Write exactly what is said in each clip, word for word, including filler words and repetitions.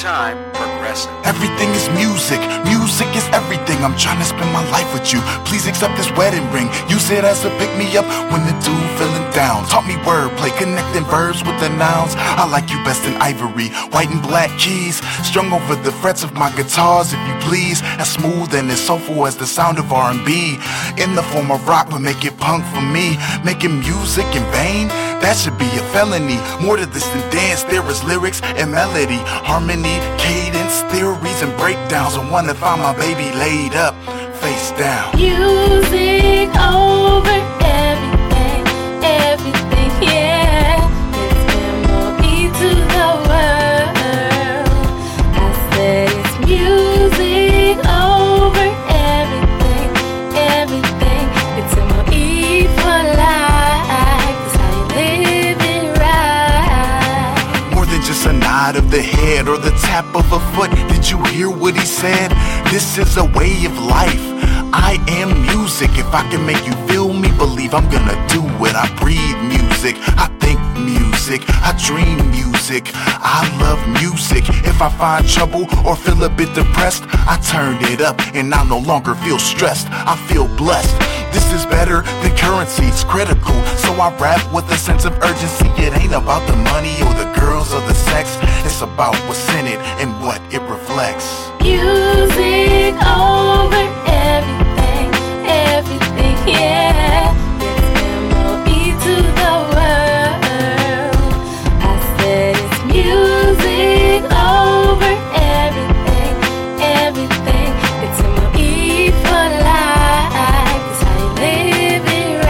time, Progressive. Everything is music, music is everything. I'm trying to spend my life with you. Please accept this wedding ring. Use it as a pick-me-up when the dude feeling down. Taught me wordplay, connecting verbs with the nouns. I like you best in ivory, white and black keys, strung over the frets of my guitars, if you please. As smooth and as soulful as the sound of R and B. In the form of rock, but make it punk for me. Making music in vain, that should be a felony. More to this than dance, there is lyrics and melody, harmony, cadence, theories and breakdowns. I wanna find my baby laid up, face down. Music over everything, everything, yeah. It's M O E to the world. I said it's music over everything, everything. It's M O E for life. It's how you live it right. More than just a nod of the head or the tap of a foot. Did you hear what he said? This is a way of life. I am music. If I can make you feel me, believe I'm gonna do it. I breathe music, I think music, I dream music, I love music. If I find trouble or feel a bit depressed, I turn it up and I no longer feel stressed. I feel blessed. This is better than currency, it's critical. So I rap with a sense of urgency. It ain't about the money or the girls or the sex. It's about what's in it and what it reflects. Music over everything, everything, yeah. It's M O E to the world. I said it's music over everything, everything. It's M O E for life. It's how you live it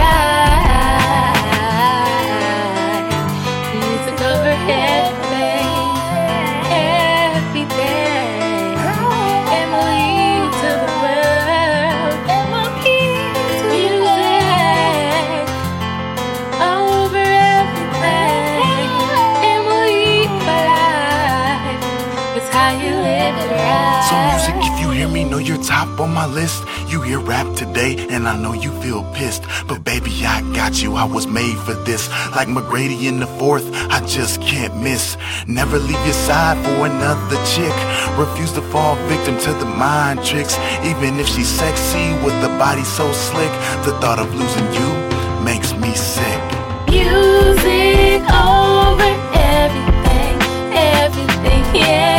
right. Music over everything, everything. M O E to the world. M O E to music over everything. M O E for life. It's how you live it right. So music, if you hear me, know you're top on my list. You hear rap today, and I know you feel pissed. But baby, I got you, I was made for this. Like McGrady in the fourth, I just can't miss. Never leave your side for another chick. Refuse to fall victim to the mind tricks. Even if she's sexy with the body so slick, the thought of losing you makes me sick. Music over everything, everything, yeah.